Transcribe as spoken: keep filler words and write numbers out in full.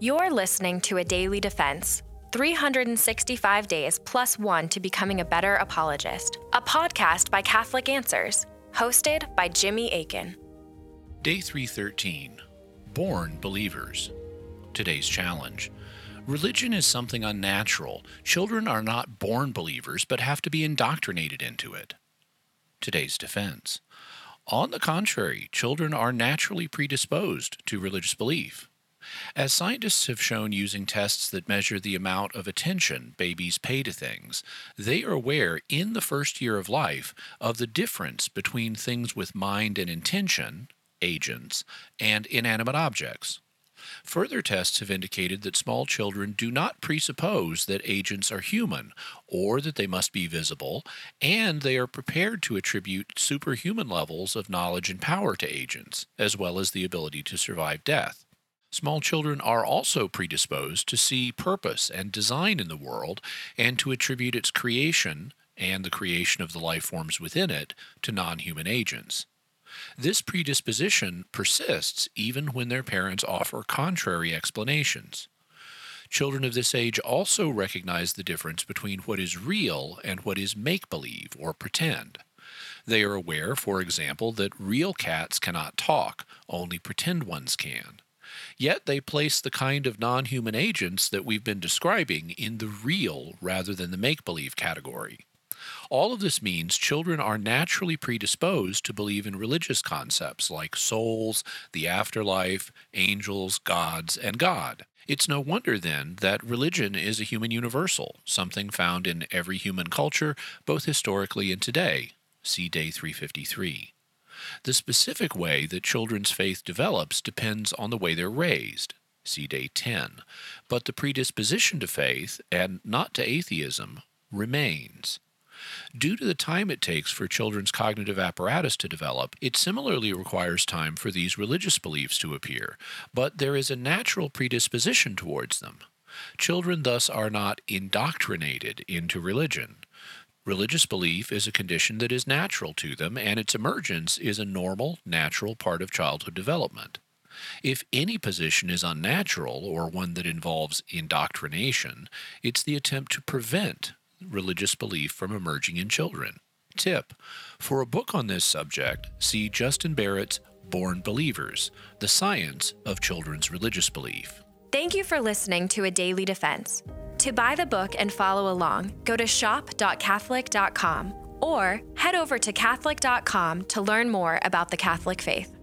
You're listening to A Daily Defense, three hundred sixty-five days plus one to becoming a better apologist, a podcast by Catholic Answers, hosted by Jimmy Akin. Day three thirteen, Born Believers. Today's challenge. Religion is something unnatural. Children are not born believers, but have to be indoctrinated into it. Today's defense. On the contrary, children are naturally predisposed to religious belief. As scientists have shown using tests that measure the amount of attention babies pay to things, they are aware in the first year of life of the difference between things with mind and intention, agents, and inanimate objects. Further tests have indicated that small children do not presuppose that agents are human or that they must be visible, and they are prepared to attribute superhuman levels of knowledge and power to agents, as well as the ability to survive death. Small children are also predisposed to see purpose and design in the world and to attribute its creation and the creation of the life forms within it to non-human agents. This predisposition persists even when their parents offer contrary explanations. Children of this age also recognize the difference between what is real and what is make-believe or pretend. They are aware, for example, that real cats cannot talk, only pretend ones can. Yet they place the kind of non-human agents that we've been describing in the real rather than the make-believe category. All of this means children are naturally predisposed to believe in religious concepts like souls, the afterlife, angels, gods, and God. It's no wonder, then, that religion is a human universal, something found in every human culture, both historically and today. See Day three fifty-three. The specific way that children's faith develops depends on the way they're raised. See Day ten. But the predisposition to faith, and not to atheism, remains. Due to the time it takes for children's cognitive apparatus to develop, it similarly requires time for these religious beliefs to appear, but there is a natural predisposition towards them. Children thus are not indoctrinated into religion. Religious belief is a condition that is natural to them, and its emergence is a normal, natural part of childhood development. If any position is unnatural, or one that involves indoctrination, it's the attempt to prevent religious belief from emerging in children. Tip: for a book on this subject, see Justin Barrett's Born Believers, The Science of Children's Religious Belief. Thank you for listening to A Daily Defense. To buy the book and follow along, go to shop dot catholic dot com or head over to catholic dot com to learn more about the Catholic faith.